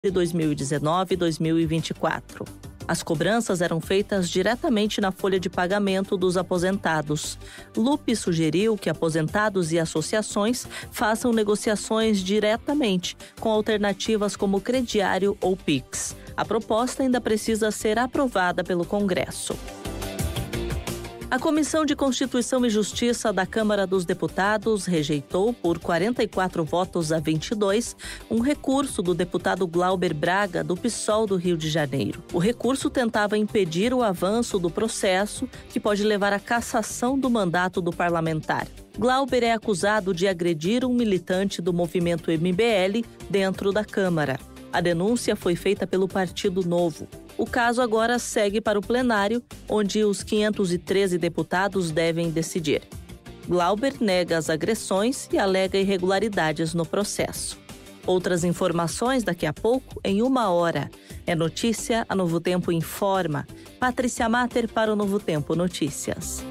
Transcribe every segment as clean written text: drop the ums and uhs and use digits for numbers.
2019 e 2024. As cobranças eram feitas diretamente na folha de pagamento dos aposentados. Lupe sugeriu que aposentados e associações façam negociações diretamente, com alternativas como crediário ou Pix. A proposta ainda precisa ser aprovada pelo Congresso. A Comissão de Constituição e Justiça da Câmara dos Deputados rejeitou, por 44 votos a 22, um recurso do deputado Glauber Braga, do PSOL do Rio de Janeiro. O recurso tentava impedir o avanço do processo, que pode levar à cassação do mandato do parlamentar. Glauber é acusado de agredir um militante do movimento MBL dentro da Câmara. A denúncia foi feita pelo Partido Novo. O caso agora segue para o plenário, onde os 513 deputados devem decidir. Glauber nega as agressões e alega irregularidades no processo. Outras informações daqui a pouco, em 1 hora. É notícia, a Novo Tempo informa. Patrícia Mater para o Novo Tempo Notícias.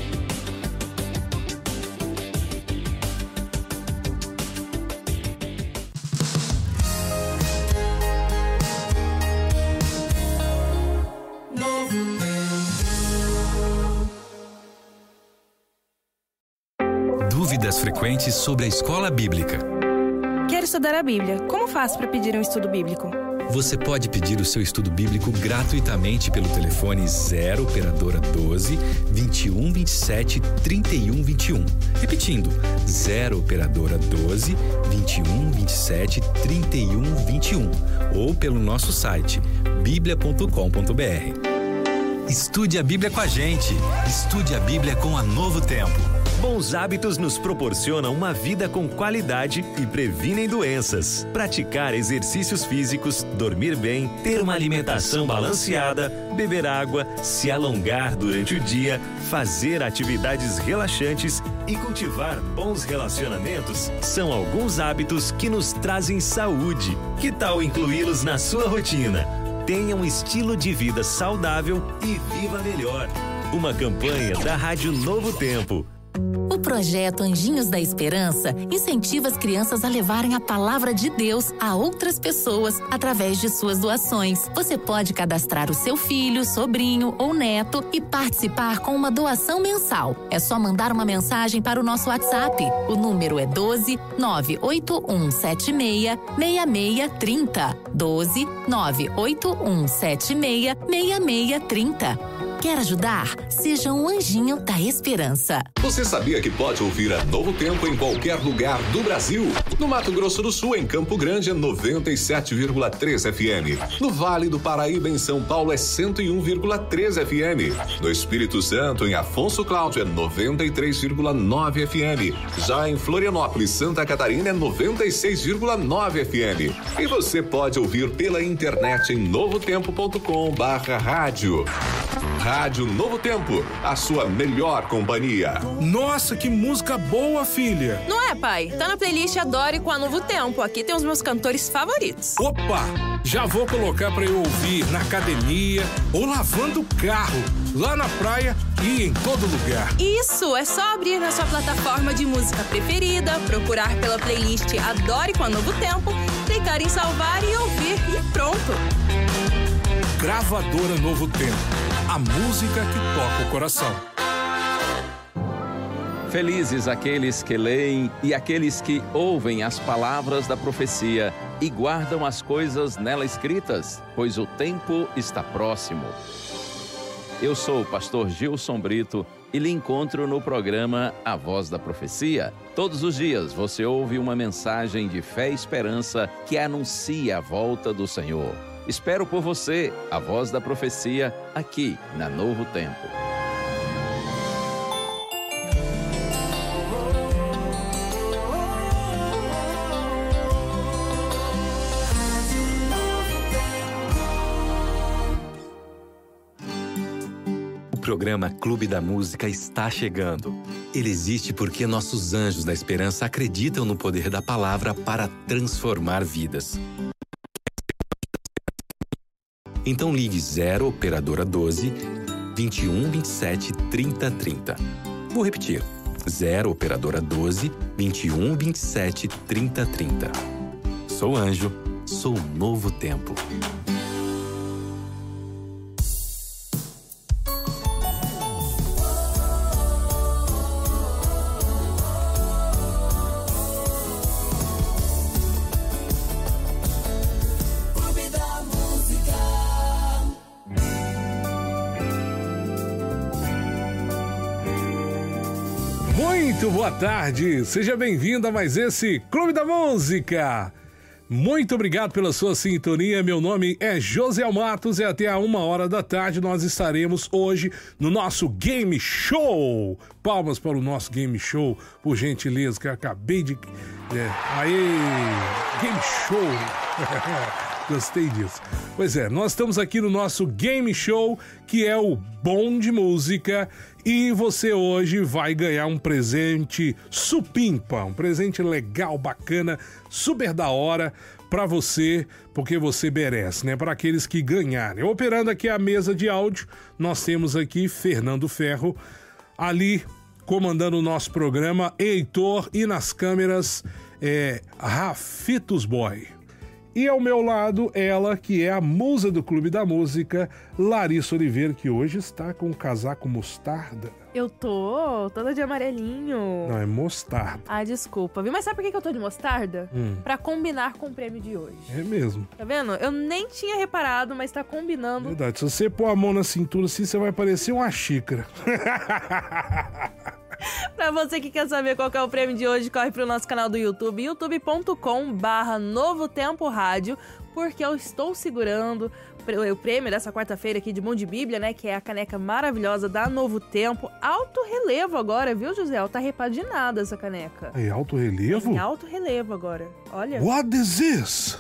Dúvidas frequentes sobre a escola bíblica. Quero estudar a Bíblia. Como faço para pedir um estudo bíblico? Você pode pedir o seu estudo bíblico gratuitamente pelo telefone 0 operadora 12 21 27 31 21. Repetindo, 0 operadora 12 21 27 31 21. Ou pelo nosso site biblia.com.br. Estude a Bíblia com a gente. Estude a Bíblia com a Novo Tempo. Bons hábitos nos proporcionam uma vida com qualidade e previnem doenças. Praticar exercícios físicos, dormir bem, ter uma alimentação balanceada, beber água, se alongar durante o dia, fazer atividades relaxantes e cultivar bons relacionamentos são alguns hábitos que nos trazem saúde. Que tal incluí-los na sua rotina? Tenha um estilo de vida saudável e viva melhor. Uma campanha da Rádio Novo Tempo. O projeto Anjinhos da Esperança incentiva as crianças a levarem a palavra de Deus a outras pessoas através de suas doações. Você pode cadastrar o seu filho, sobrinho ou neto e participar com uma doação mensal. É só mandar uma mensagem para o nosso WhatsApp. O número é 12 98176 6630. 12 98176 6630. Quer ajudar? Seja um anjinho da esperança. Você sabia que pode ouvir a Novo Tempo em qualquer lugar do Brasil? No Mato Grosso do Sul, em Campo Grande, é 97,3 FM. No Vale do Paraíba, em São Paulo, é 101,3 FM. No Espírito Santo, em Afonso Cláudio, é 93,9 FM. Já em Florianópolis, Santa Catarina, é 96,9 FM. E você pode ouvir pela internet em novotempo.com/rádio. Rádio Novo Tempo, a sua melhor companhia. Nossa, que música boa, filha! Não é, pai? Tá na playlist Adore com a Novo Tempo. Aqui tem os meus cantores favoritos. Opa! Já vou colocar pra eu ouvir na academia ou lavando o carro, lá na praia e em todo lugar. Isso! É só abrir na sua plataforma de música preferida, procurar pela playlist Adore com a Novo Tempo, clicar em salvar e ouvir e pronto! Gravadora Novo Tempo, a música que toca o coração. Felizes aqueles que leem e aqueles que ouvem as palavras da profecia e guardam as coisas nela escritas, pois o tempo está próximo. Eu sou o pastor Gilson Brito e lhe encontro no programa A Voz da Profecia. Todos os dias você ouve uma mensagem de fé e esperança que anuncia a volta do Senhor. Espero por você, a Voz da Profecia, aqui na Novo Tempo. O programa Clube da Música está chegando. Ele existe porque nossos anjos da esperança acreditam no poder da palavra para transformar vidas. Então ligue 0 operadora 12 21 27 30 30. Vou repetir. 0 operadora 12 21 27 30 30. Sou anjo Sou um novo tempo. Muito boa tarde, seja bem-vindo a mais esse Clube da Música. Muito obrigado pela sua sintonia, meu nome é José Matos e até a 1h da tarde nós estaremos hoje no nosso Game Show. Palmas para o nosso Game Show, por gentileza, que eu acabei de... Aê, Game Show! Gostei disso. Pois é, nós estamos aqui no nosso Game Show, que é o Bom de Música, e você hoje vai ganhar um presente supimpa, um presente legal, bacana, super da hora pra você, porque você merece, né? Para aqueles que ganharem. Operando aqui a mesa de áudio, nós temos aqui Fernando Ferro, ali comandando o nosso programa, Heitor, e nas câmeras, Rafitos Boy. E ao meu lado, ela que é a musa do Clube da Música, Larissa Oliveira, que hoje está com um casaco mostarda. Eu tô toda de amarelinho. Não, é mostarda. Ah, desculpa, viu? Mas sabe por que eu tô de mostarda? Pra combinar com o prêmio de hoje. É mesmo. Tá vendo? Eu nem tinha reparado, mas tá combinando. Verdade, se você pôr a mão na cintura assim, você vai parecer uma xícara. Pra você que quer saber qual que é o prêmio de hoje, corre pro nosso canal do YouTube, youtube.com/Novo Tempo Rádio, porque eu estou segurando o prêmio dessa quarta-feira aqui de Mão de Bíblia, né, que é a caneca maravilhosa da Novo Tempo. Alto relevo agora, viu, José? Tá repaginada essa caneca. É alto relevo? Em alto relevo agora, olha. What is this?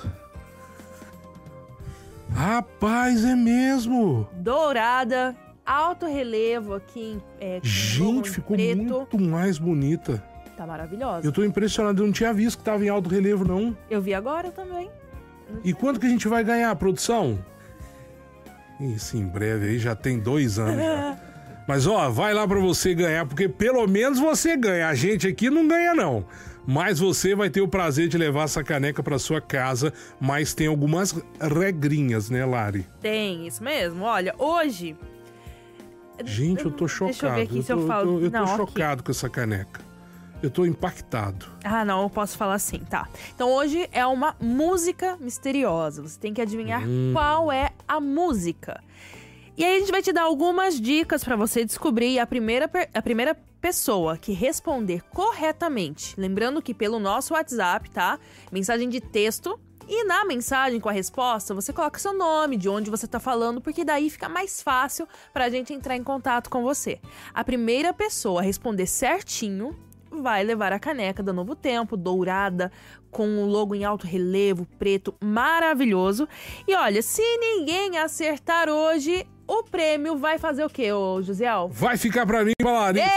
Rapaz, é mesmo. Dourada, alto relevo aqui em gente, ficou preto. Muito mais bonita. Tá maravilhosa. Eu tô impressionado, eu não tinha visto que tava em alto relevo, não. Eu vi agora também. E quanto que a gente vai ganhar, produção? Isso, em breve, aí já tem 2 anos já. Mas ó, vai lá pra você ganhar, porque pelo menos você ganha. A gente aqui não ganha, não. Mas você vai ter o prazer de levar essa caneca pra sua casa, mas tem algumas regrinhas, né, Lari? Tem, isso mesmo. Olha, hoje... Gente, eu tô chocado. Deixa eu ver aqui se eu falo. Eu tô chocado com essa caneca. Eu tô impactado. Ah, não, eu posso falar assim, tá. Então hoje é uma música misteriosa. Você tem que adivinhar qual é a música. E aí a gente vai te dar algumas dicas pra você descobrir a primeira pessoa que responder corretamente. Lembrando que pelo nosso WhatsApp, tá? Mensagem de texto. E na mensagem com a resposta, você coloca seu nome, de onde você tá falando, porque daí fica mais fácil pra gente entrar em contato com você. A primeira pessoa a responder certinho vai levar a caneca da Novo Tempo, dourada, com o logo em alto relevo, preto, maravilhoso. E olha, se ninguém acertar hoje, o prêmio vai fazer o quê, ô Josiel? Vai ficar pra mim, pra Larissa!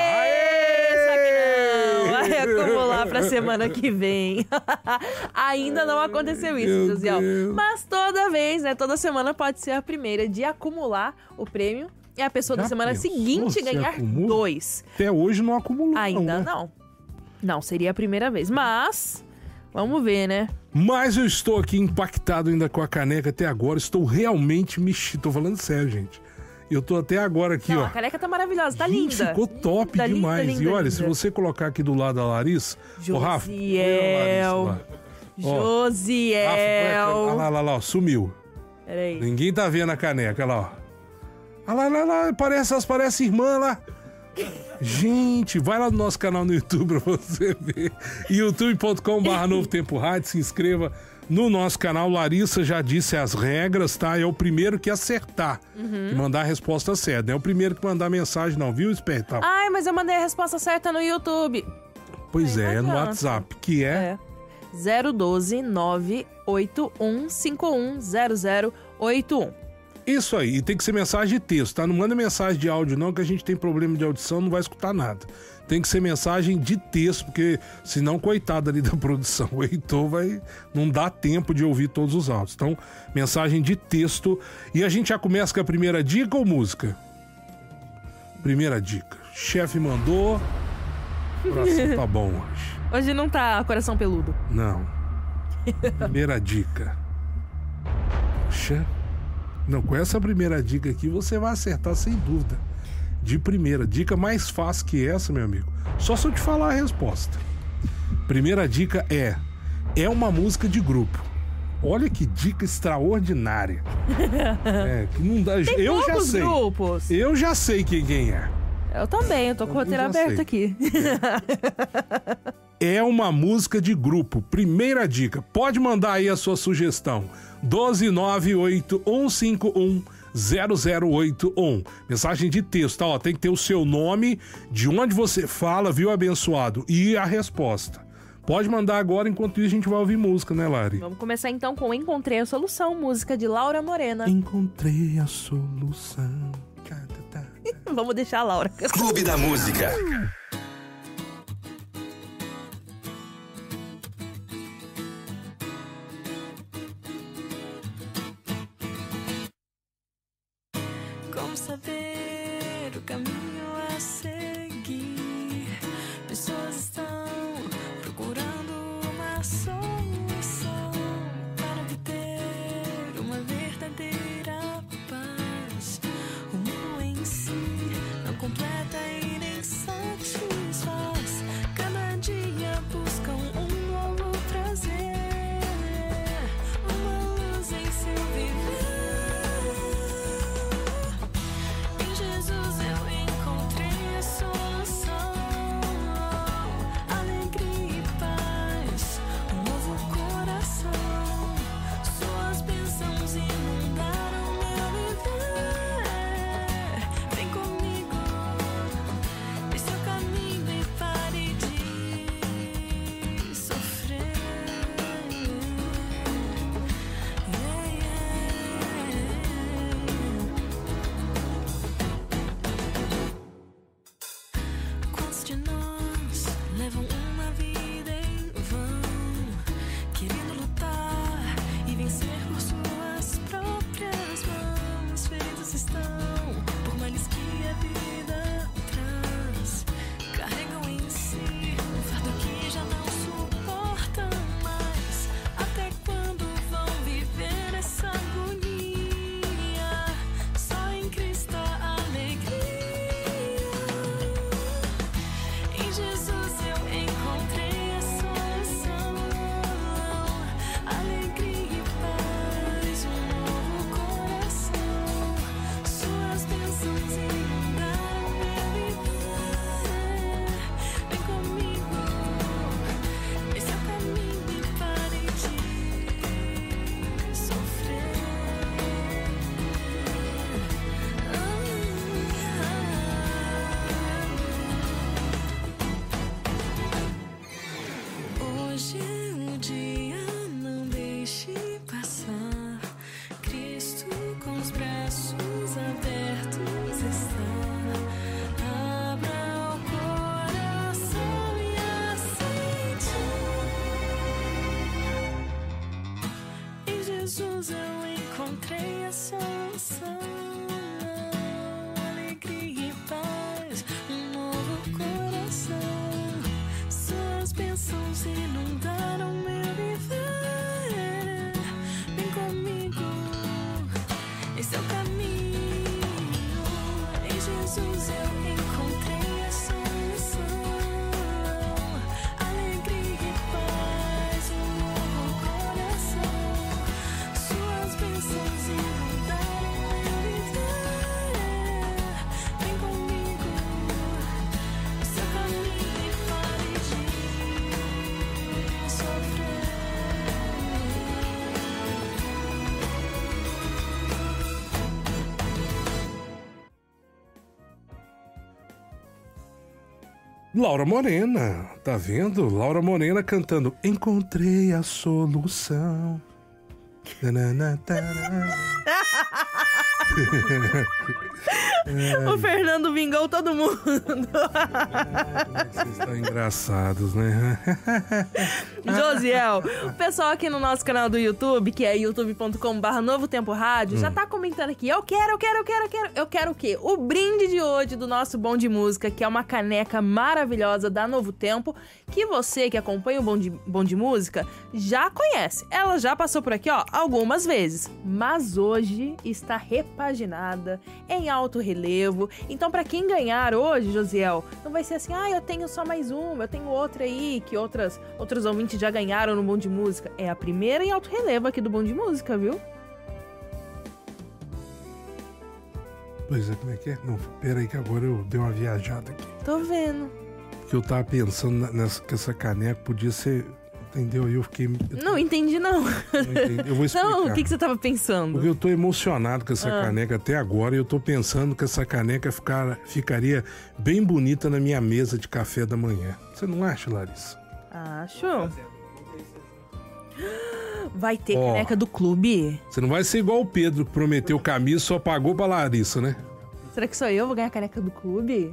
Vai acumular pra semana que vem. Ainda não aconteceu isso, Josiel. Mas toda vez, né? Toda semana pode ser a primeira de acumular o prêmio e a pessoa da semana seguinte ganhar 2. Até hoje não acumulou. Ainda não. Não, seria a primeira vez. Mas, vamos ver, né? Mas eu estou aqui impactado ainda com a caneca até agora. Estou realmente mexido. Tô falando sério, gente. Eu tô até agora aqui, ó. A caneca tá maravilhosa, tá gente, linda. Ficou top demais. Linda, e olha, linda. Se você colocar aqui do lado da Larissa... Josiel. Ô, Rafa, Josiel. Olha lá, ó, sumiu. Peraí. Ninguém tá vendo a caneca, olha lá, ó. Olha lá, parece irmã lá. Gente, vai lá no nosso canal no YouTube pra você ver. youtube.com/Novo Tempo Rádio, se inscreva no nosso canal. Larissa já disse as regras, tá? É o primeiro que acertar, que mandar a resposta certa. Não é o primeiro que mandar mensagem não, viu, espertão? Ai, mas eu mandei a resposta certa no YouTube. Pois é no WhatsApp, que é 012 981 51 0081. Isso aí, e tem que ser mensagem de texto, tá? Não manda mensagem de áudio não, que a gente tem problema de audição, não vai escutar nada. Tem que ser mensagem de texto, porque senão, coitado ali da produção, o Heitor não dá tempo de ouvir todos os áudios. Então, mensagem de texto. E a gente já começa com a primeira dica ou música? Primeira dica. Chefe mandou, coração tá bom hoje. Hoje não tá coração peludo. Não. Primeira dica. Poxa. Não, com essa primeira dica aqui você vai acertar sem dúvida. De primeira. Dica mais fácil que essa, meu amigo. Só se eu te falar a resposta. Primeira dica é uma música de grupo. Olha que dica extraordinária. Que não dá. Tem eu já sei. Grupos. Eu já sei quem é. Eu também, eu tô com o roteiro aberto aqui. É uma música de grupo. Primeira dica. Pode mandar aí a sua sugestão. 12981510081. Mensagem de texto, tá? Ó, tem que ter o seu nome, de onde você fala, viu, abençoado? E a resposta. Pode mandar agora, enquanto isso a gente vai ouvir música, né, Lari? Vamos começar então com Encontrei a Solução, música de Laura Morena. Encontrei a solução. Vamos deixar a Laura. Clube da Música. Como saber o caminho a seguir? Pessoas estão procurando uma solução para obter uma verdadeira paz. O mundo em si não completa e nem satisfaz. Cada dia buscam um novo prazer, uma luz em seu viver. Em Jesus eu encontrei a solução, alegria e paz, um novo coração. Suas bênçãos inundaram meu viver. Vem comigo, em seu caminho e pare de sofrer. Quantos de nós levam uma vida em vão, querendo lutar e vencer por suas próprias mãos? Feridos estão por males que a vida traz, carregam em si um fardo que já não suportam mais. Até quando vão viver essa agonia? Só em Cristo a alegria. Em Jesus eu encontrei a solução, alegria e paz, um novo coração. Suas bênçãos inundaram meu viver. Vem comigo, em seu caminho e pare de sofrer. Hoje é o dia, não deixe passar. Cristo com os braços abertos está. Abra o coração e aceite. Em Jesus eu encontrei a solução, alegria e paz, um novo coração. Suas bênçãos inundaram meu viver. Vem comigo, em seu caminho. Em Jesus eu encontrei a solução, alegria e paz, um novo coração. Suas bênçãos inundaram meu viver. Vem comigo, em seu caminho e pare de sofrer. Laura Morena, tá vendo? Laura Morena cantando Encontrei a solução. O Fernando vingou todo mundo. Vocês estão engraçados, né? Josiel, o pessoal aqui no nosso canal do YouTube, que é youtube.com/Novo Tempo Rádio, já tá comentando aqui. Eu quero o quê? O brinde de hoje do nosso Bom de Música, que é uma caneca maravilhosa da Novo Tempo, que você que acompanha o Bom de Música já conhece. Ela já passou por aqui, ó, algumas vezes. Mas hoje está repaginada, em alto relevo. Então, pra quem ganhar hoje, Josiel, não vai ser assim, eu tenho só mais uma, eu tenho outra aí, que outros ouvintes já ganharam no Bom de Música. É a primeira em alto relevo aqui do Bom de Música, viu? Pois é, como é que é? Não, peraí que agora eu dei uma viajada aqui. Tô vendo. Que eu tava pensando que essa caneca podia ser... Entendeu? E eu fiquei... Não entendi, não. Não entendi. Eu vou explicar. Não, o que você tava pensando? Porque eu tô emocionado com essa caneca até agora e eu tô pensando que essa caneca ficaria bem bonita na minha mesa de café da manhã. Você não acha, Larissa? Acho. Vai ter caneca do clube? Você não vai ser igual o Pedro, que prometeu camisa e só pagou pra Larissa, né? Será que só eu vou ganhar a caneca do clube?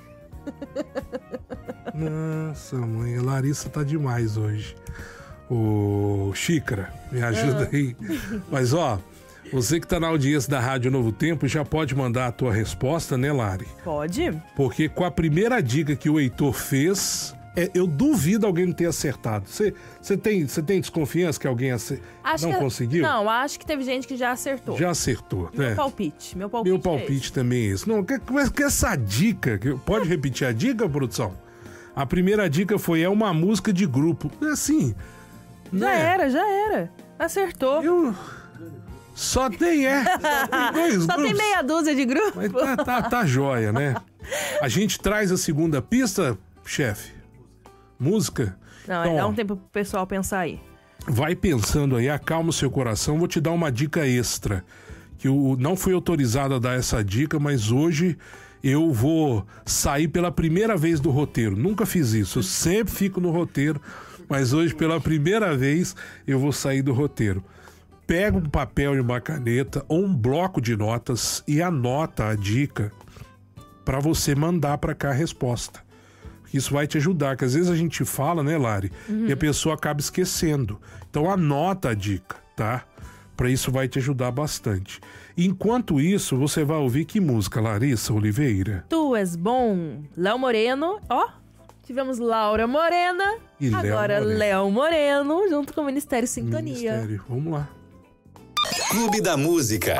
Nossa, mãe, a Larissa tá demais hoje. Ô, Xícara, me ajuda aí. Mas, ó, você que tá na audiência da Rádio Novo Tempo já pode mandar a tua resposta, né, Lari? Pode. Porque com a primeira dica que o Heitor fez, eu duvido alguém não ter acertado. Você tem desconfiança que alguém conseguiu? Não, acho que teve gente que já acertou. Já acertou, né? Meu palpite também é esse. Não, que essa dica, pode repetir a dica, produção? A primeira dica foi, uma música de grupo. Assim... Já era. Acertou. Só tem dois Só grupos. tem meia dúzia de grupos. Mas tá joia, né? A gente traz a segunda pista, chefe. Música? Não, então, dá um tempo pro pessoal pensar aí. Vai pensando aí, acalma o seu coração. Vou te dar uma dica extra. Que não fui autorizado a dar essa dica, mas hoje eu vou sair pela primeira vez do roteiro. Nunca fiz isso, eu sempre fico no roteiro. Mas hoje, pela primeira vez, eu vou sair do roteiro. Pega um papel e uma caneta ou um bloco de notas e anota a dica para você mandar para cá a resposta. Isso vai te ajudar, que às vezes a gente fala, né, Lari? E a pessoa acaba esquecendo. Então anota a dica, tá? Para isso vai te ajudar bastante. Enquanto isso, você vai ouvir que música, Larissa Oliveira? Tu és bom, Léo Moreno, ó. Tivemos Laura Morena, e agora Léo Moreno, junto com o Ministério Sintonia. Vamos lá. Clube da Música.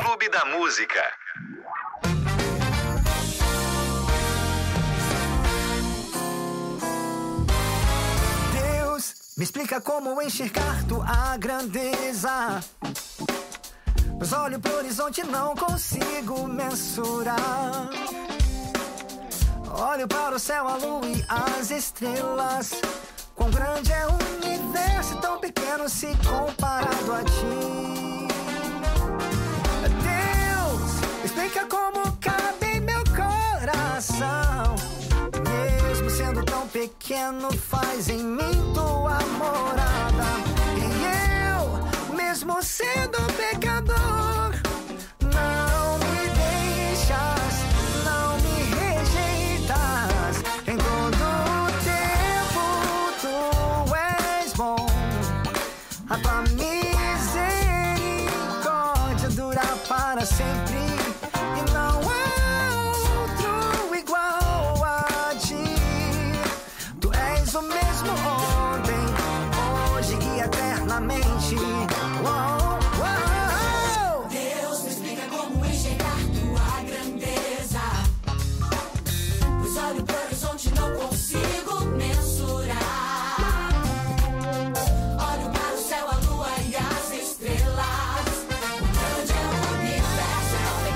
Deus, me explica como enxergar tua grandeza. Mas olho pro horizonte e não consigo mensurar. Olho para o céu, a lua e as estrelas. Quão grande é o universo, tão pequeno se comparado a ti. Deus, explica como cabe em meu coração. Mesmo sendo tão pequeno, faz em mim tua morada. E eu, mesmo sendo pecador, não me deixas, não me rejeitas. Em todo tempo tu és bom. A tua misericórdia dura para sempre. E não há outro igual a ti. Tu és o mesmo ontem, hoje e eternamente. Uou, uou. Deus me explica como enxergar tua grandeza. Pois olho pro horizonte e não consigo mensurar. Olho para o céu, a lua e as estrelas. O grande é o universo, tão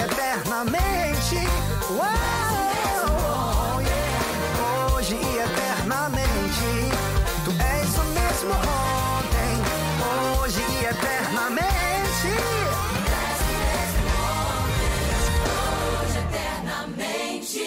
eternamente. Uau, yeah. Hoje e eternamente. Tu és o mesmo ontem, hoje e eternamente. Hoje eternamente.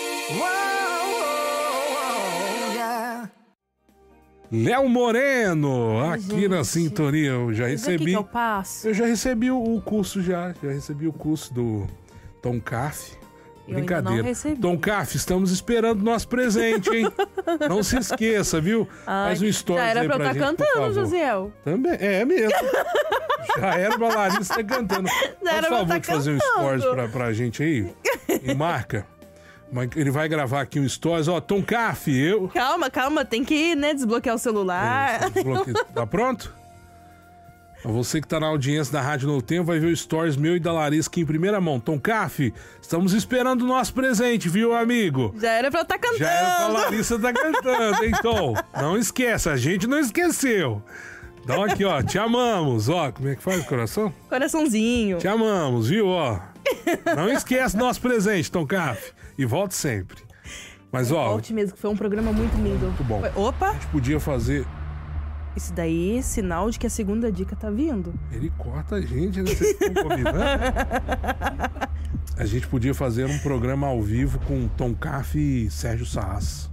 Uau, yeah. Léo Moreno, aqui gente. na sintonia. Eu já Mas o que recebi. que eu passo? Eu já recebi o curso, já recebi o curso do Tom Caff. Eu ainda Brincadeira. não recebi. Tom Caff, estamos esperando o nosso presente, hein? Não se esqueça, viu? Ai, Faz um stories já era aí pra eu pra estar gente, por cantando, favor. Josiel. Também, é mesmo. Já era pra Larissa tá cantando. Já era Faz pra favor tá de fazer um cantando. stories pra gente aí. E marca. Ele vai gravar aqui um stories. Ó, Tom Caff, eu... Calma, tem que, né, desbloquear o celular. Tá pronto? Você que tá na audiência da Rádio Novo Tempo vai ver o stories meu e da Larissa aqui em primeira mão. Tom Caff, estamos esperando o nosso presente, viu, amigo? Já era pra eu estar cantando. Já era pra Larissa tá cantando, hein, Tom? Não esqueça, a gente não esqueceu. Então aqui, ó, te amamos, ó. Como é que faz o coração? Coraçãozinho. Te amamos, viu, ó. Não esquece nosso presente, Tom Caff. E volte sempre. Mas, ó... Volte mesmo, que foi um programa muito lindo. Muito bom. Opa! A gente podia fazer... Isso daí é sinal de que a segunda dica tá vindo. Ele corta a gente, né? Vocês estão combinando? A gente podia fazer um programa ao vivo com Tom Caff e Sérgio Saas.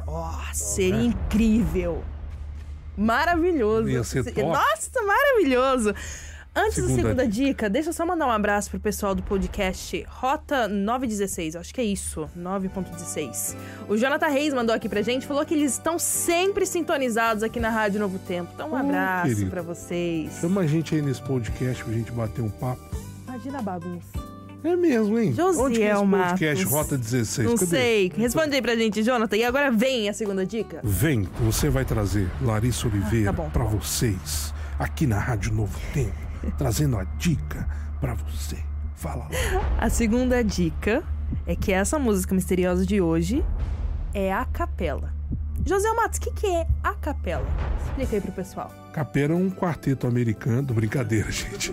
Seria incrível. Maravilhoso. Ia ser top. Nossa, maravilhoso. Antes da segunda dica. dica, deixa eu só mandar um abraço pro pessoal do podcast Rota 916, eu acho que é isso, 9.16. O Jonathan Reis mandou aqui pra gente, falou que eles estão sempre sintonizados aqui na Rádio Novo Tempo. Então um abraço querido. pra vocês. Chama a gente aí nesse podcast pra gente bater um papo. Imagina a bagunça. É mesmo, hein? Onde que é esse Matos. podcast Rota 16? Não Cadê? sei. Responde aí pra gente, Jonathan. E agora vem a segunda dica. Vem, você vai trazer Larissa Oliveira tá bom. pra vocês, aqui na Rádio Novo Tempo, trazendo a dica pra você. Fala lá. A segunda dica é que essa música misteriosa de hoje é a capela. José Matos, o que é a capela? Explica aí pro pessoal. Capela é um quarteto americano, brincadeira, gente.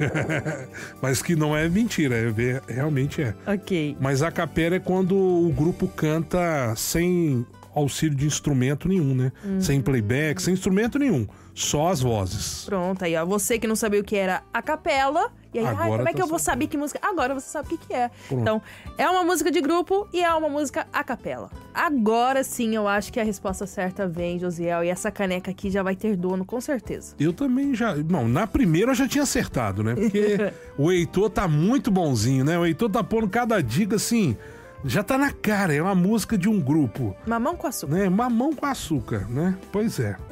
Mas que não é mentira, realmente é. Ok. Mas a capela é quando o grupo canta sem auxílio de instrumento nenhum, né? Sem playback, sem instrumento nenhum. Só as vozes. Pronto, aí ó, você que não sabia o que era a capela, e aí, Agora como é tá que eu vou sabendo. saber que música? Agora você sabe o que é. Pronto. Então, é uma música de grupo e é uma música a capela. Agora sim, eu acho que a resposta certa vem, Josiel, e essa caneca aqui já vai ter dono, com certeza. Eu também já... Não, na primeira eu já tinha acertado, né? Porque o Heitor tá muito bonzinho, né? O Heitor tá pondo cada dica assim... Já tá na cara, é uma música de um grupo. Mamão com açúcar. Né? Mamão com açúcar, né? Pois é.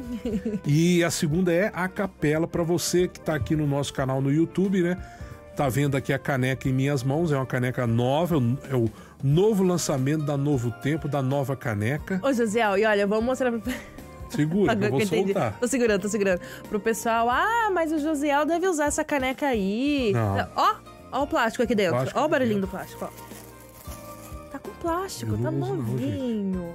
E a segunda é a capela, pra você que tá aqui no nosso canal no YouTube, né? Tá vendo aqui a caneca em minhas mãos, é uma caneca nova, é o novo lançamento da Novo Tempo, da nova caneca. Ô, Josiel, e olha, vamos mostrar pra... Segura, que eu vou Entendi. soltar. Tô segurando. Pro pessoal, mas o Josiel deve usar essa caneca aí. Não. Ó o plástico aqui dentro. Plástico Ó o aqui barulhinho dentro. do plástico, ó. Tá com plástico, Eu tá não uso não, novinho.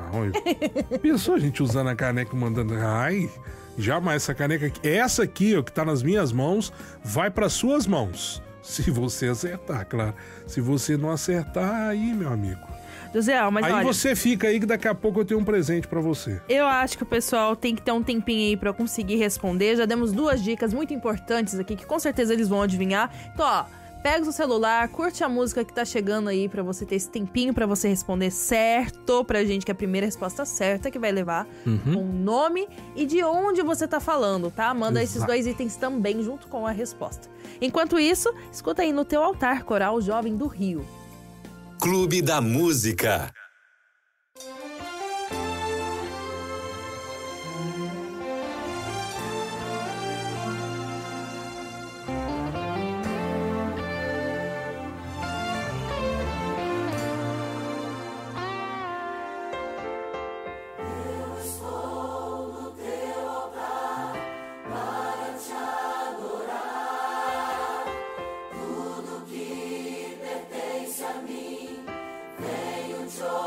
Não, pensou a gente usando a caneca e mandando... Ai, jamais essa caneca aqui. Essa aqui, ó, que tá nas minhas mãos, vai para suas mãos. Se você acertar, claro. Se você não acertar, aí, meu amigo. Josiel, mas aí olha... você fica aí que daqui a pouco eu tenho um presente pra você. Eu acho que o pessoal tem que ter um tempinho aí pra conseguir responder. Já demos 2 dicas muito importantes aqui, que com certeza eles vão adivinhar. Então, ó... Pega o seu celular, curte a música que tá chegando aí pra você ter esse tempinho pra você responder certo pra gente, que é a primeira resposta certa que vai levar um nome e de onde você tá falando, tá? Manda esses 2 itens também junto com a resposta. Enquanto isso, escuta aí No Teu Altar, Coral Jovem do Rio. Clube da Música. Tudo que pertence a mim, venho te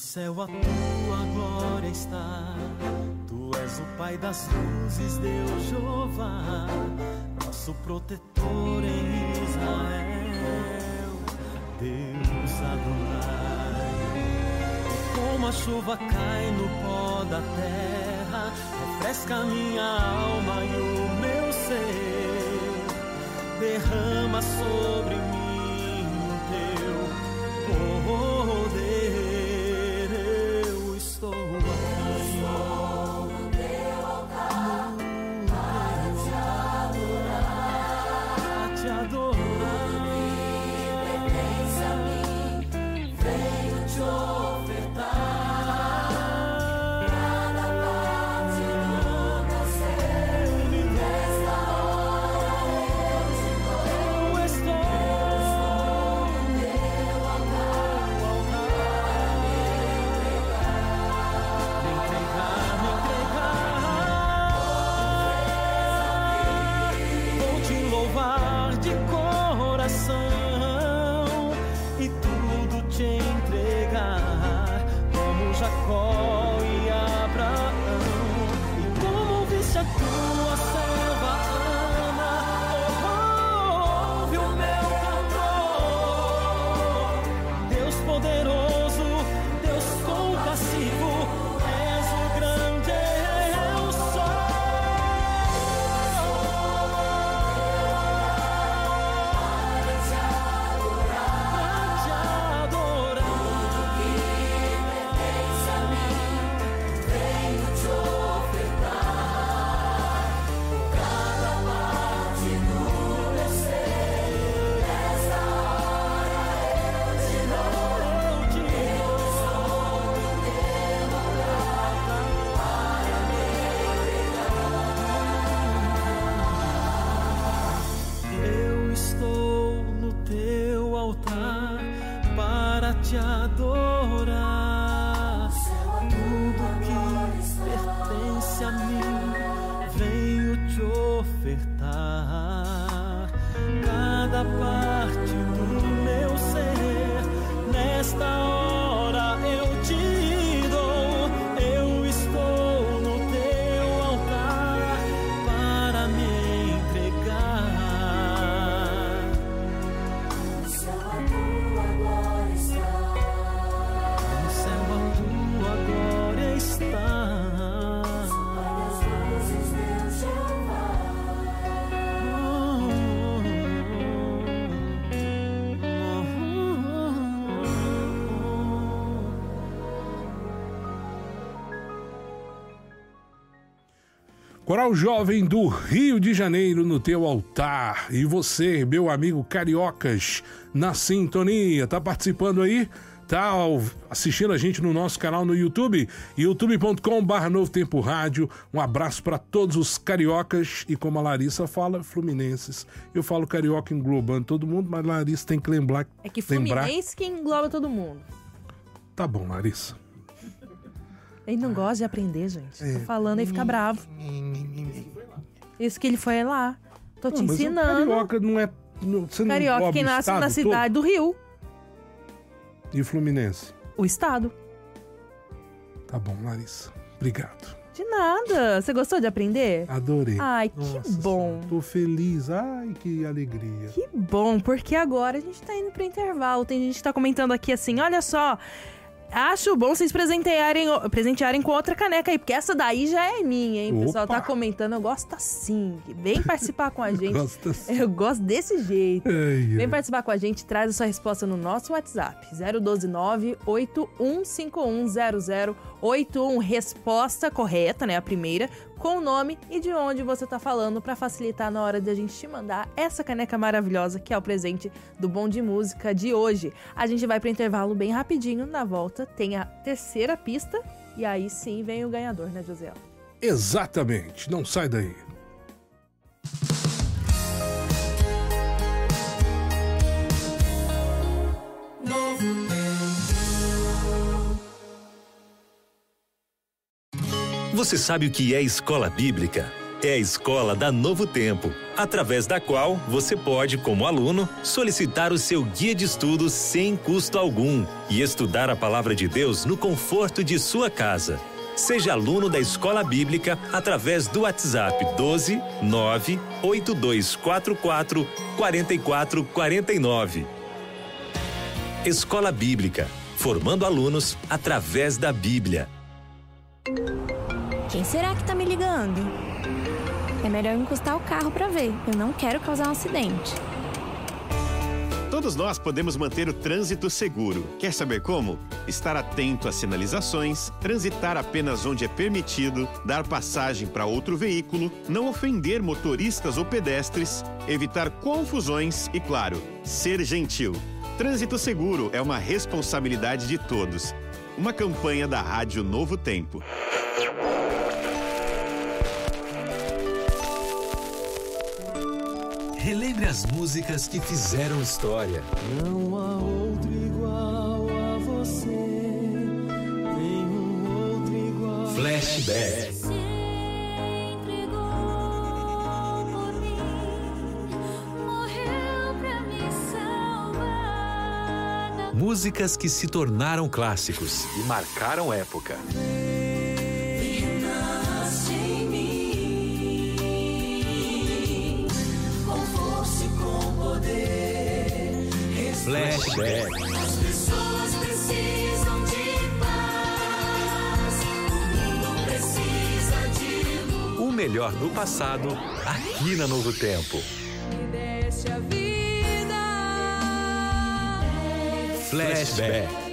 céu a tua glória está. Tu és o Pai das luzes, Deus Jeová, nosso protetor em Israel, Deus Adonai. Como a chuva cai no pó da terra, refresca minha alma e o meu ser, derrama sobre mim o teu poder. Eu estou aqui no teu altar para te adorar. Que pertence a mim, venho te ofertar. Cada parte do meu ser, nesta hora eu te dou. Eu estou no teu altar para me entregar. Vou te louvar de coração e tudo te entregar, como Jacó e Abraão, e como viste a tua serva Ana. Ouve o meu clamor, Deus poderoso, Deus compassivo, és o grande eu sou. Eu estou no teu altar para te adorar. Tudo que pertence a mim, venho te ofertar. Cada parte do meu ser, nesta hora eu te dou. Eu estou no teu altar para me entregar. No céu a tua glória está. No céu a tua glória está. Pai das luzes, Deus Jeová. Coral Jovem do Rio de Janeiro no teu altar. E você, meu amigo Cariocas, na sintonia, tá participando aí? Tá assistindo a gente no nosso canal no YouTube, youtube.com/Novo Tempo Rádio. Um abraço para todos os cariocas e, como a Larissa fala, fluminenses. Eu falo carioca englobando todo mundo, mas Larissa tem que lembrar. É que Fluminense que engloba todo mundo. Tá bom, Larissa. Ele não gosta de aprender, gente. Tô falando e fica bravo. Isso que ele foi lá. Tô te ensinando. Carioca não é... Você não Carioca, quem nasce na cidade do Rio. E o Fluminense? O estado. Tá bom, Larissa. Obrigado. De nada. Você gostou de aprender? Adorei. Ai, que bom. Tô feliz. Ai, que alegria. Que bom, porque agora a gente tá indo pro intervalo. Tem gente que tá comentando aqui assim, olha só... Acho bom vocês presentearem com outra caneca aí, porque essa daí já é minha, hein? O pessoal tá comentando, eu gosto assim. Vem participar com a gente. Eu gosto desse jeito. Vem participar com a gente, traz a sua resposta no nosso WhatsApp. 012-981510081. Resposta correta, né? A primeira, com o nome e de onde você tá falando, pra facilitar na hora de a gente te mandar essa caneca maravilhosa, que é o presente do Bom de Música de hoje. A gente vai pro intervalo bem rapidinho, na volta tem a terceira pista e aí sim vem o ganhador, né, José? Exatamente, não sai daí. Você sabe o que é escola bíblica? é a escola da Novo Tempo, através da qual você pode, como aluno, solicitar o seu guia de estudos sem custo algum e estudar a palavra de Deus no conforto de sua casa. Seja aluno da Escola Bíblica através do WhatsApp 12 98244 4449. Escola Bíblica, formando alunos através da Bíblia. Quem será que tá me ligando? É melhor encostar o carro pra ver. Eu não quero causar um acidente. Todos nós podemos manter o trânsito seguro. Quer saber como? Estar atento às sinalizações, transitar apenas onde é permitido, dar passagem para outro veículo, não ofender motoristas ou pedestres, evitar confusões e, claro, ser gentil. Trânsito seguro é uma responsabilidade de todos. Uma campanha da Rádio Novo Tempo. Relembre as músicas que fizeram história. Não há outro igual a você. Nenhum outro igual. Flashback. Se entregou por mim, morreu pra me salvar. Músicas que se tornaram clássicos e marcaram época. Flashback. As pessoas precisam de paz. O mundo precisa de luz. O melhor do passado, aqui na Novo Tempo. Me deste a vida. Flashback.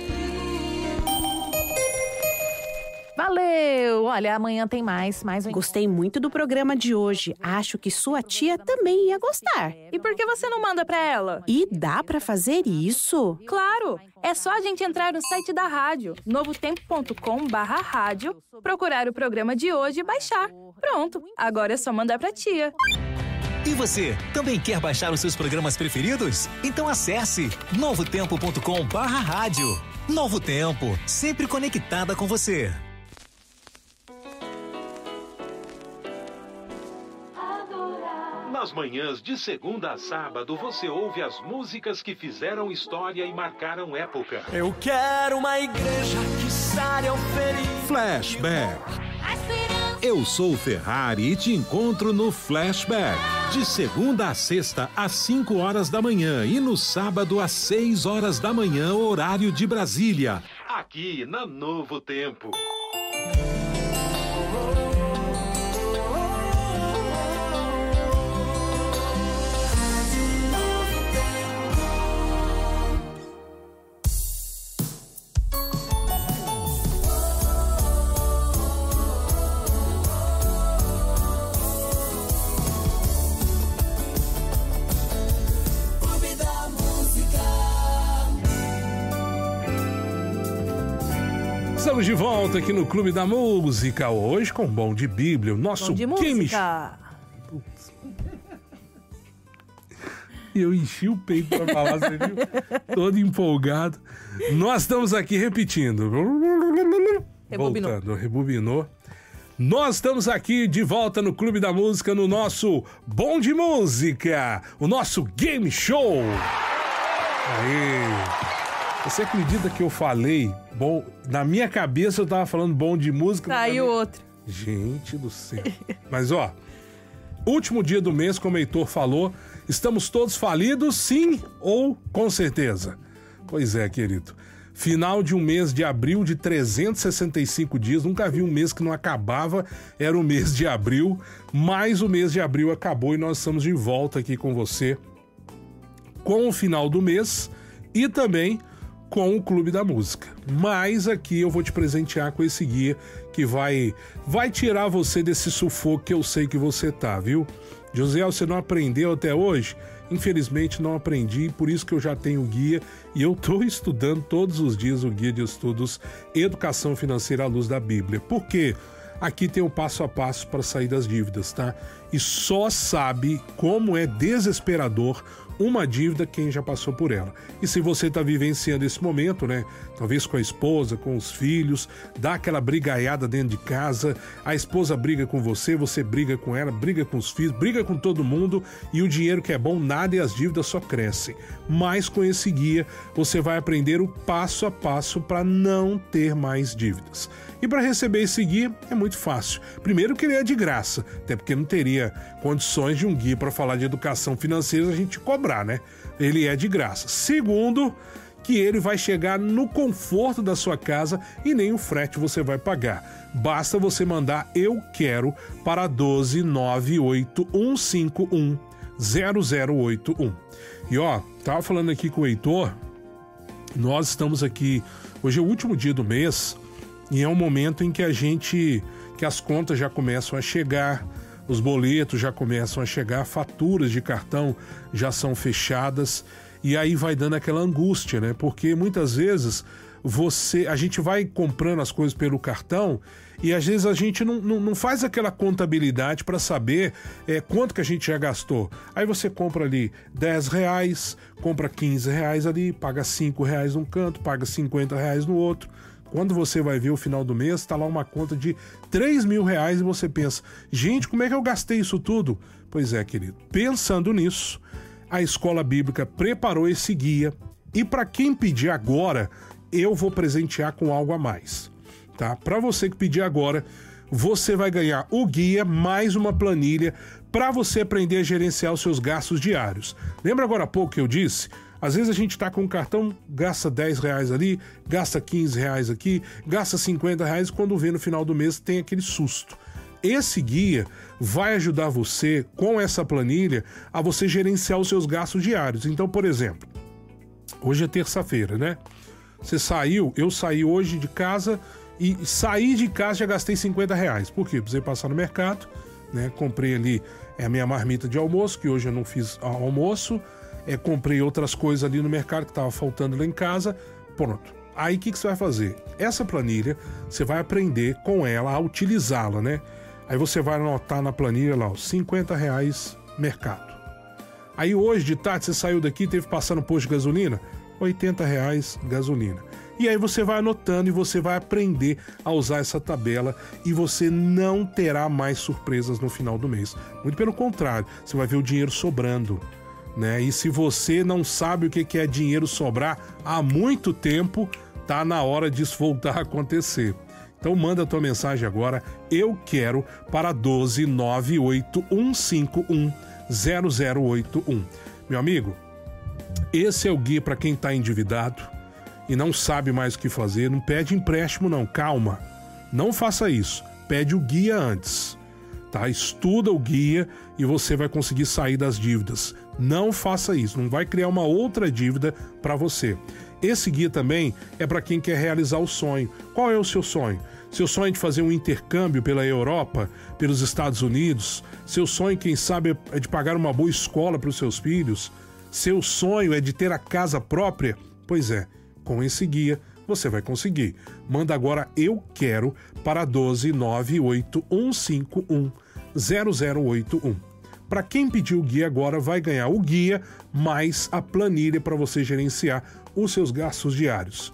Valeu! Olha, amanhã tem mais um. Gostei muito do programa de hoje. Acho que sua tia também ia gostar. E por que você não manda pra ela? E dá pra fazer isso? Claro! É só a gente entrar no site da rádio, novotempo.com/rádio, procurar o programa de hoje e baixar. Pronto, agora é só mandar pra tia. E você, também quer baixar os seus programas preferidos? Então acesse novotempo.com/rádio. Novo Tempo, sempre conectada com você. Nas manhãs de segunda a sábado, você ouve as músicas que fizeram história e marcaram época. Eu quero uma igreja que sare ao ferido. Flashback. Eu sou o Ferrari e te encontro no Flashback. De segunda a sexta, às 5 horas da manhã e no sábado, às 6 horas da manhã, horário de Brasília. Aqui na Novo Tempo. Estamos de volta aqui no Clube da Música, hoje com Bom de Bíblia, o nosso game show. E eu enchi o peito pra falar, você viu? Todo empolgado. Nós estamos aqui repetindo. Voltando, rebobinou. Nós estamos aqui de volta no Clube da Música, no nosso Bom de Música, o nosso game show. Aê! Você acredita que eu falei bom? Na minha cabeça eu tava falando bom de música. Saiu outro. Gente do céu. Mas ó, último dia do mês, como o Heitor falou, estamos todos falidos, sim ou com certeza? Pois é, querido. Final de um mês de abril de 365 dias, nunca vi um mês que não acabava, era o mês de abril, mas o mês de abril acabou e nós estamos de volta aqui com você com o final do mês e também com o Clube da Música. Mas aqui eu vou te presentear com esse guia que vai tirar você desse sufoco que eu sei que você tá, viu? José, você não aprendeu até hoje? Infelizmente não aprendi, por isso que eu já tenho o guia e eu tô estudando todos os dias o guia de estudos Educação Financeira à Luz da Bíblia. Por quê? Aqui tem o passo a passo para sair das dívidas, tá? e só sabe como é desesperador uma dívida quem já passou por ela. E se você está vivenciando esse momento, né? Talvez com a esposa, com os filhos, dá aquela brigaiada dentro de casa, a esposa briga com você, você briga com ela, briga com os filhos, briga com todo mundo e o dinheiro que é bom nada e as dívidas só crescem. Mas com esse guia você vai aprender o passo a passo para não ter mais dívidas. E para receber esse guia é muito fácil. Primeiro que ele é de graça, até porque não teria condições de um guia para falar de educação financeira a gente cobrar, né? Ele é de graça. Segundo, que ele vai chegar no conforto da sua casa e nem o frete você vai pagar. Basta você mandar "eu quero" para 12981510081. E ó, tava falando aqui com o Heitor, nós estamos aqui, hoje é o último dia do mês e é um momento em que que as contas já começam a chegar, os boletos já começam a chegar, faturas de cartão já são fechadas e aí vai dando aquela angústia, né? Porque muitas vezes a gente vai comprando as coisas pelo cartão e às vezes a gente não faz aquela contabilidade para saber quanto que a gente já gastou. Aí você compra ali R$10, compra R$15 ali, paga R$5 num canto, paga R$50 no outro. Quando você vai ver o final do mês, está lá uma conta de R$3.000 e você pensa, gente, como é que eu gastei isso tudo? Pois é, querido, pensando nisso, a Escola Bíblica preparou esse guia e para quem pedir agora, eu vou presentear com algo a mais, tá? Para você que pedir agora, você vai ganhar o guia mais uma planilha para você aprender a gerenciar os seus gastos diários. Lembra agora há pouco que eu disse? Às vezes a gente tá com um cartão, gasta R$10 ali, gasta R$15 aqui, gasta R$50, quando vê no final do mês tem aquele susto. Esse guia vai ajudar você, com essa planilha, a você gerenciar os seus gastos diários. Então, por exemplo, hoje é terça-feira, né? Eu saí hoje de casa e saí de casa já gastei R$50. Por quê? Precisei passar no mercado, né? Comprei ali a minha marmita de almoço, que hoje eu não fiz almoço. Comprei outras coisas ali no mercado que estava faltando lá em casa, pronto. Aí o que você vai fazer? Essa planilha, você vai aprender com ela a utilizá-la, né? Aí você vai anotar na planilha lá, R$50 mercado. Aí hoje de tarde você saiu daqui, teve que passar no posto de gasolina, R$80 gasolina. E aí você vai anotando e você vai aprender a usar essa tabela e você não terá mais surpresas no final do mês. Muito pelo contrário, você vai ver o dinheiro sobrando, né? E se você não sabe o que é dinheiro sobrar há muito tempo, tá na hora disso voltar a acontecer. Então manda a tua mensagem agora, "eu quero" para 12981510081. Meu amigo, esse é o guia para quem está endividado e não sabe mais o que fazer. Não pede empréstimo não, calma. Não faça isso, pede o guia antes. Tá? Estuda o guia e você vai conseguir sair das dívidas. Não faça isso, não vai criar uma outra dívida para você. Esse guia também é para quem quer realizar o sonho. Qual é o seu sonho? Seu sonho é de fazer um intercâmbio pela Europa, pelos Estados Unidos? Seu sonho, quem sabe, é de pagar uma boa escola para os seus filhos? Seu sonho é de ter a casa própria? Pois é, com esse guia você vai conseguir. Manda agora "eu quero" para 12981510081. Para quem pedir o guia agora vai ganhar o guia mais a planilha para você gerenciar os seus gastos diários.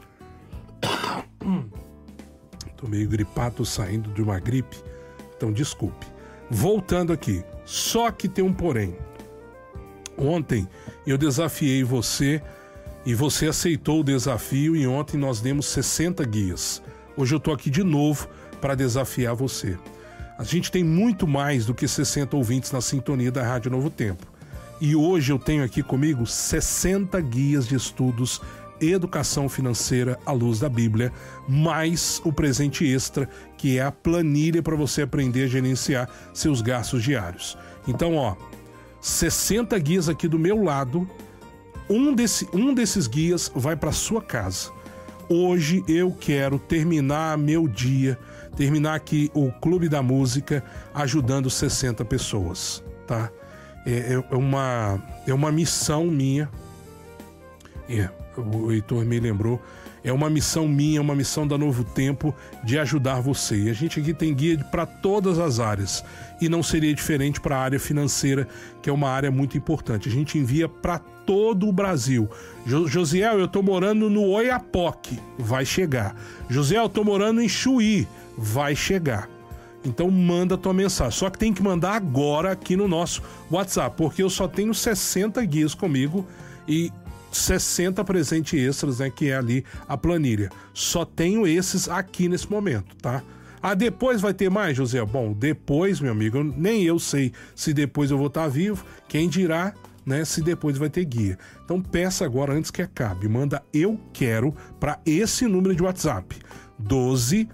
Tô meio gripado, tô saindo de uma gripe, então desculpe. Voltando aqui, só que tem um porém. Ontem eu desafiei você e você aceitou o desafio e ontem nós demos 60 guias. Hoje eu tô aqui de novo para desafiar você. A gente tem muito mais do que 60 ouvintes na sintonia da Rádio Novo Tempo. E hoje eu tenho aqui comigo 60 guias de estudos e educação financeira à luz da Bíblia, mais o presente extra, que é a planilha para você aprender a gerenciar seus gastos diários. Então, ó, 60 guias aqui do meu lado, um desses guias vai para sua casa. Hoje eu quero terminar meu dia, terminar aqui o Clube da Música ajudando 60 pessoas, tá? É uma missão minha. O Heitor me lembrou, É uma missão minha, uma missão da Novo Tempo de ajudar você. E a gente aqui tem guia para todas as áreas. E não seria diferente para a área financeira, que é uma área muito importante. A gente envia para todo o Brasil. Josiel, eu tô morando no Oiapoque. Vai chegar. Josiel, eu tô morando em Chuí. Vai chegar. Então manda tua mensagem. Só que tem que mandar agora aqui no nosso WhatsApp, porque eu só tenho 60 guias comigo e 60 presentes extras, né, que é ali a planilha. Só tenho esses aqui nesse momento, tá? Ah, depois vai ter mais, José? Bom, depois, meu amigo, nem eu sei se depois eu vou estar vivo. Quem dirá, né, se depois vai ter guia. Então peça agora antes que acabe. Manda eu quero para esse número de WhatsApp. 12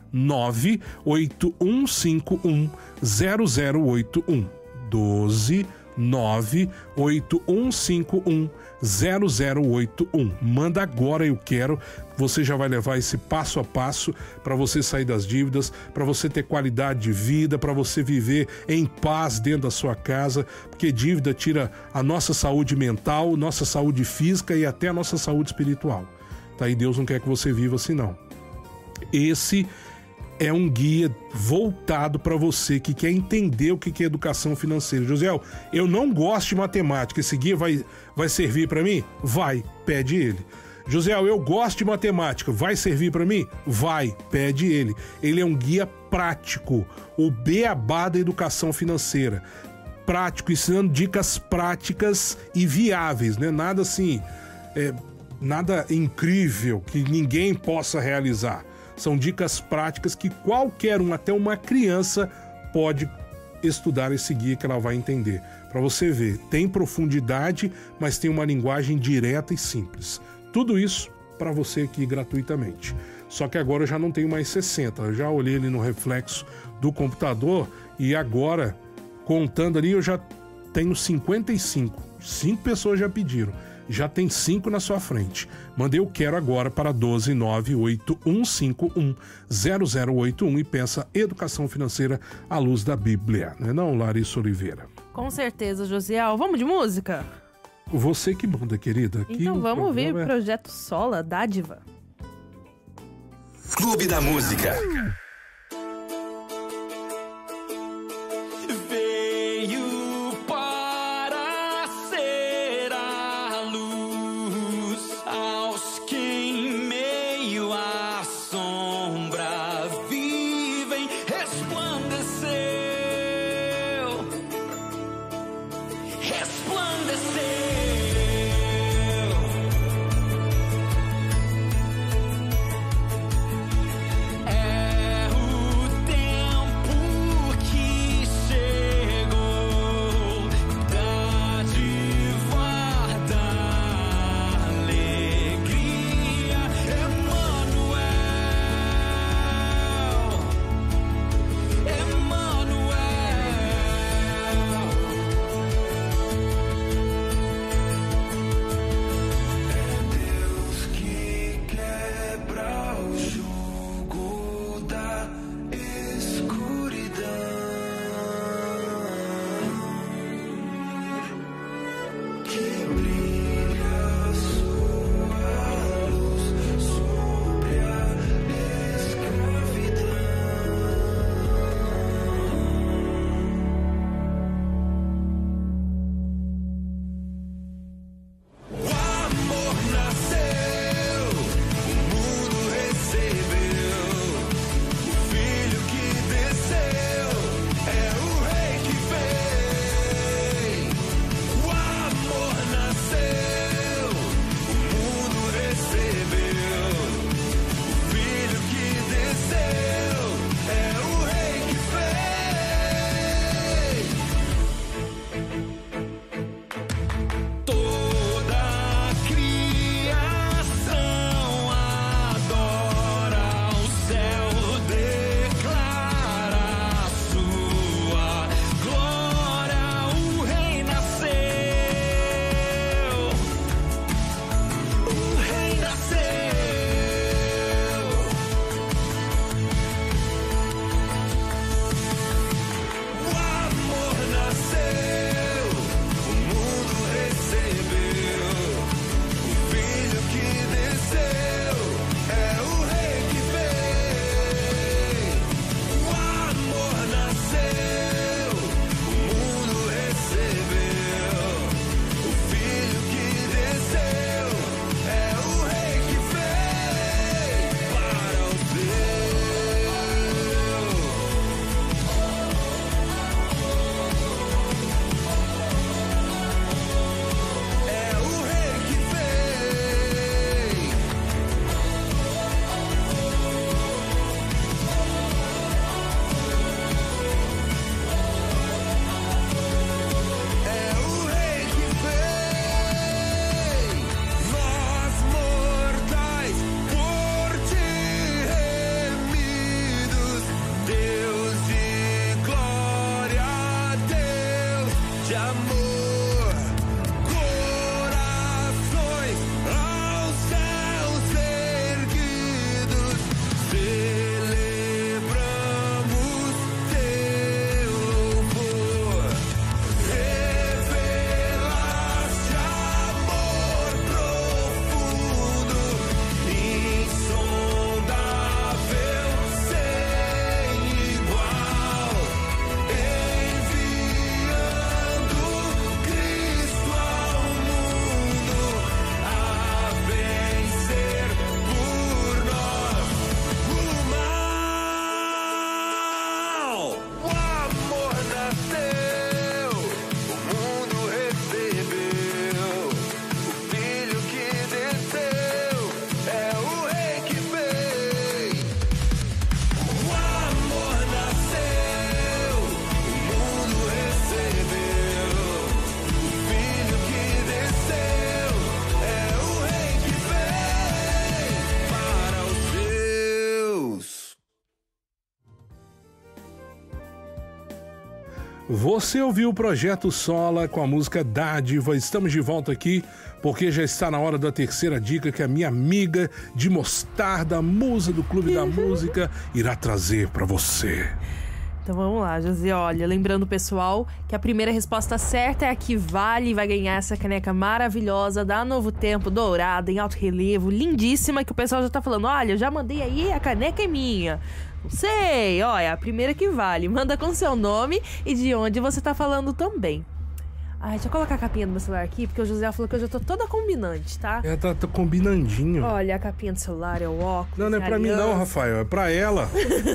98151 0081. 12 98151 0081. Manda agora eu quero. Você já vai levar esse passo a passo para você sair das dívidas, para você ter qualidade de vida, para você viver em paz dentro da sua casa, porque dívida tira a nossa saúde mental, nossa saúde física e até a nossa saúde espiritual. Tá? E Deus não quer que você viva assim, não. Esse é um guia voltado para você que quer entender o que é educação financeira. Josiel, eu não gosto de matemática. Esse guia vai servir para mim? Vai, pede ele. Josiel, eu gosto de matemática. Vai servir para mim? Vai, pede ele. Ele é um guia prático, o beabá da educação financeira. Prático, ensinando dicas práticas e viáveis, né? Nada assim, nada incrível que ninguém possa realizar. São dicas práticas que qualquer um, até uma criança, pode estudar esse guia que ela vai entender. Para você ver, tem profundidade, mas tem uma linguagem direta e simples. Tudo isso para você aqui gratuitamente. Só que agora eu já não tenho mais 60. Eu já olhei ali no reflexo do computador e agora, contando ali, eu já tenho 55. 5 pessoas já pediram. Já tem 5 na sua frente. Mande eu quero agora para 12 98151 0081 e peça educação financeira à luz da Bíblia. Não é não, Larissa Oliveira? Com certeza, Josiel. Vamos de música? Você que manda, querida. Aqui então vamos ouvir o Projeto Sola, Dádiva. Clube da Música. É Você ouviu o Projeto Sola com a música Dádiva. Estamos de volta aqui porque já está na hora da terceira dica que a minha amiga de mostarda, musa do Clube da Música, irá trazer para você. Então vamos lá, José. Olha, lembrando o pessoal que a primeira resposta certa é a que vale e vai ganhar essa caneca maravilhosa da Novo Tempo, dourada, em alto relevo, lindíssima, que o pessoal já tá falando, olha, eu já mandei aí, a caneca é minha. Não sei, ó, é a primeira que vale. Manda com seu nome e de onde você tá falando também. Ai, deixa eu colocar a capinha do meu celular aqui, porque o José falou que eu já tô toda combinante, tá? Tá combinandinho. Olha, a capinha do celular, é o óculos. Não é pra mim não, Rafael, é pra ela.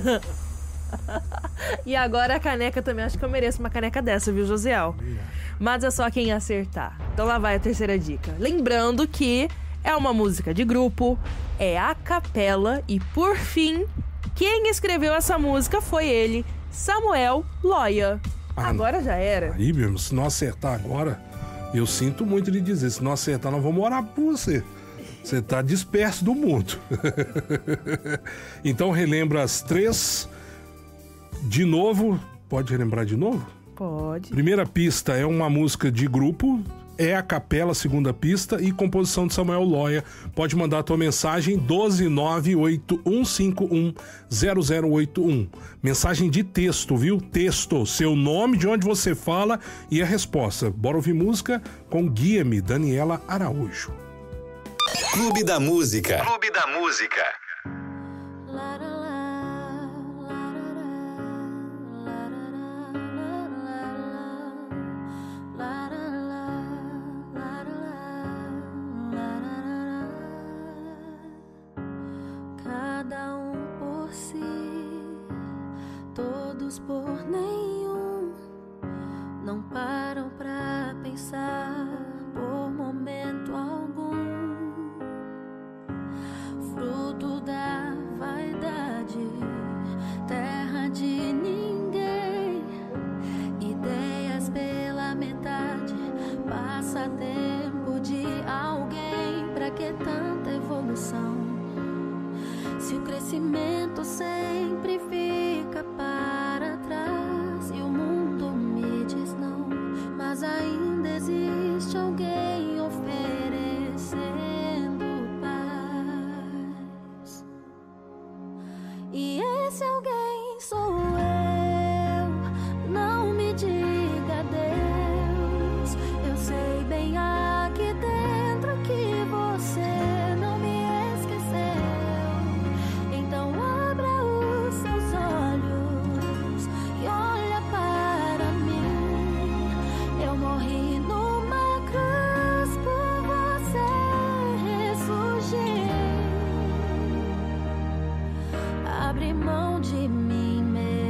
E agora a caneca também, acho que eu mereço uma caneca dessa, viu, Josiel? Mas é só quem acertar. Então lá vai a terceira dica. Lembrando que é uma música de grupo, é a capela e, por fim, quem escreveu essa música foi ele, Samuel Loya. Agora já era. Aí, mesmo, se não acertar agora, eu sinto muito lhe dizer, se não acertar, nós vamos orar por você. Você tá disperso do mundo. Então relembra as três. De novo, pode relembrar de novo? Pode. Primeira pista é uma música de grupo, é a capela, segunda pista, e composição de Samuel Loya. Pode mandar a tua mensagem 12981510081. Mensagem de texto, viu? Texto, seu nome, de onde você fala e a resposta. Bora ouvir música com Guia-me, Daniela Araújo. Clube da Música. Clube da Música. Cada um por si, todos por nenhum, não param pra pensar por momento algum. Fruto da vaidade, terra de ninguém, ideias pela metade, passatempo de alguém. Pra que tanta evolução? Se o crescimento sempre fica para trás e o mundo me diz não, mas ainda existe alguém oferecendo paz. E esse alguém sou eu. Não me diga Deus, eu sei bem aqui dentro que você não me esqueceu. Então abra os seus olhos e olha para mim. Eu morri numa cruz por você ressurgir. Abre mão de mim mesmo.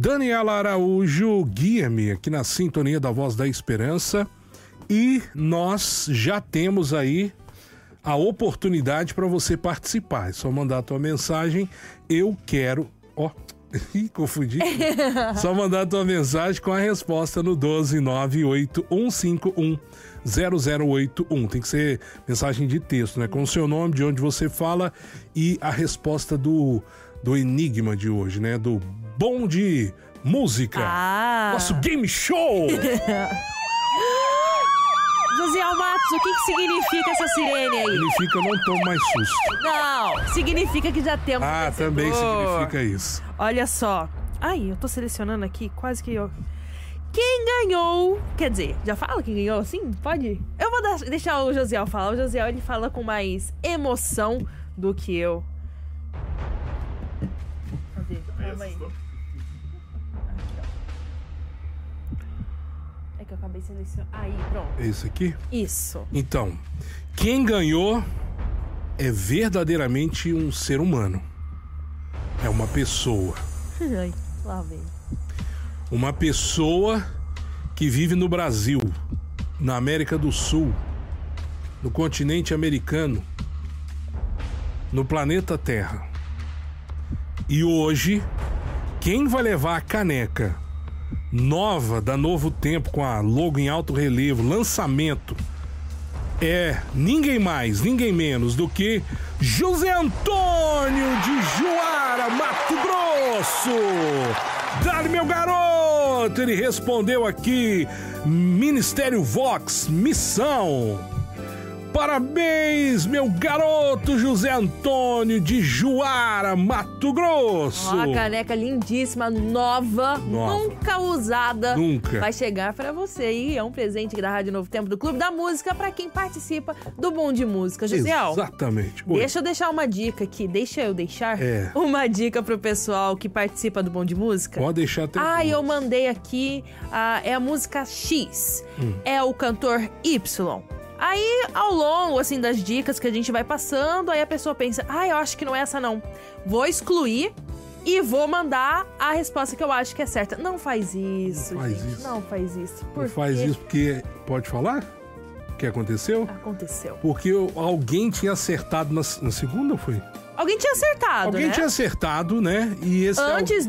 Daniela Araújo, guia-me aqui na sintonia da Voz da Esperança. E nós já temos aí a oportunidade para você participar. É só mandar a tua mensagem. Eu quero... Ó, confundi. Só mandar a tua mensagem com a resposta no 12981510081. Tem que ser mensagem de texto, né? Com o seu nome, de onde você fala e a resposta do enigma de hoje, né? Do Bom de Música. Nosso game show! Josiel Matos, o que significa essa sirene aí? Significa não tome mais susto. Não, significa que já temos um vencedor. Também significa isso. Olha só. Ai, eu tô selecionando aqui, quase que eu... Quem ganhou... Quer dizer, já fala quem ganhou, sim? Pode? Eu vou deixar o Josiel falar. O Josiel, ele fala com mais emoção do que eu. Cadê? Calma aí. É que eu acabei selecionando. Aí, pronto. Esse aqui? Isso. Então, quem ganhou é verdadeiramente um ser humano. É uma pessoa. Ai, lá vem. Uma pessoa que vive no Brasil, na América do Sul, no continente americano, no planeta Terra. E hoje, quem vai levar a caneca nova da Novo Tempo com a logo em alto relevo, lançamento, é ninguém mais, ninguém menos do que José Antônio de Juara, Mato Grosso. Dá-lhe, meu garoto! Ele respondeu aqui, Ministério Vox, missão. Parabéns, meu garoto José Antônio de Juara, Mato Grosso. Ó, a caneca lindíssima, nova, nunca usada. Nunca. Vai chegar pra você e é um presente da Rádio Novo Tempo do Clube da Música pra quem participa do Bom de Música. Josiel, exatamente. Deixa eu deixar uma dica aqui. Uma dica pro pessoal que participa do Bom de Música. Pode deixar até. Eu mandei aqui, é a música X. É o cantor Y. Aí, ao longo, assim, das dicas que a gente vai passando, aí a pessoa pensa, eu acho que não é essa não. Vou excluir e vou mandar a resposta que eu acho que é certa. Não faz isso, gente. Não faz isso. Não faz isso porque... Pode falar? O que aconteceu? Aconteceu. Porque alguém tinha acertado na segunda, ou foi? Alguém tinha acertado, Alguém tinha acertado, né? E esse Antes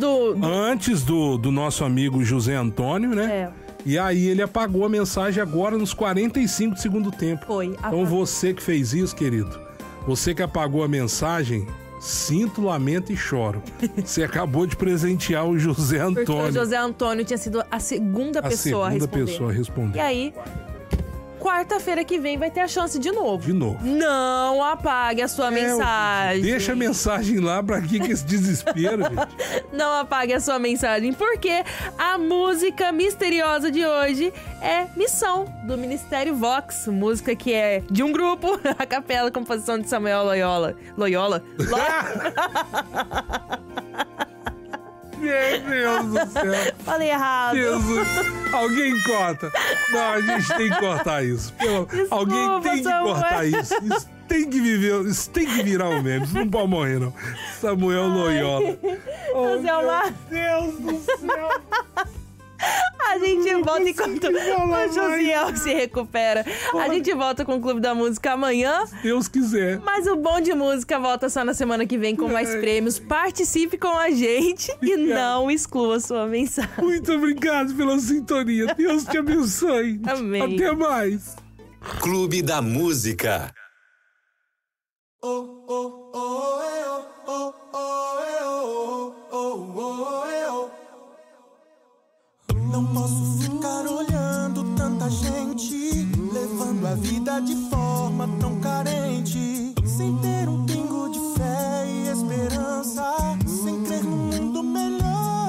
do nosso amigo José Antônio, né? E aí ele apagou a mensagem agora nos 45 do segundo tempo. Foi. Então você que fez isso, querido, você que apagou a mensagem, sinto, lamento e choro. Você acabou de presentear o José Antônio. Porque o José Antônio tinha sido a segunda pessoa a responder. E aí, quarta-feira que vem vai ter a chance de novo. Não apague a sua mensagem. Deixa a mensagem lá, pra que esse desespero, gente? Não apague a sua mensagem, porque a música misteriosa de hoje é Missão, do Ministério Vox. Música que é de um grupo, a capela, composição de Samuel Loyola. Meu Deus do céu. Falei errado. Jesus. Alguém corta. Não, a gente tem que cortar isso. Desculpa, alguém tem que cortar isso. Isso tem que viver, isso tem que virar um meme. Isso não pode morrer, não. Samuel Loyola. Oh, meu Deus do céu. A gente volta enquanto o Josiel se recupera. A gente volta com o Clube da Música amanhã. Se Deus quiser. Mas o Bom de Música volta só na semana que vem com mais prêmios. Participe com a gente e não exclua sua mensagem. Muito obrigado pela sintonia. Deus te abençoe. Amém. Até mais. Clube da Música. Não posso ficar olhando tanta gente levando a vida de forma tão carente, sem ter um pingo de fé e esperança, sem crer num mundo melhor.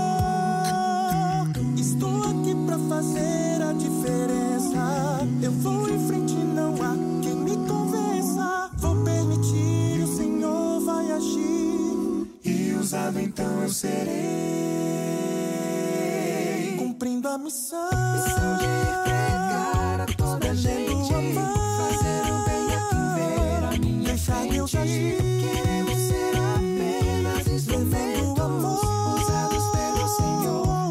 Estou aqui pra fazer a diferença. Eu vou em frente, não há quem me convença. Vou permitir, o Senhor vai agir, e usado então eu serei, cumprindo a missão de entregar a toda gente, fazer o bem a quem ver a minha deixar Deus agir. Queremos ser apenas instrumentos usados pelo Senhor.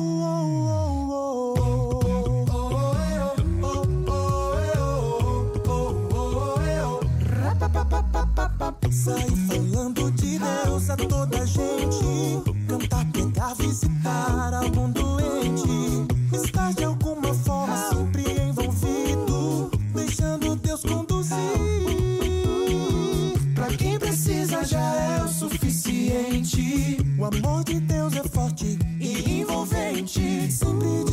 Sair falando de Deus a toda gente. Cantar, pregar, visitar algum doente. Estar de alguma forma sempre envolvido, deixando Deus conduzir. Pra quem precisa já é o suficiente. O amor de Deus é forte e envolvente, sempre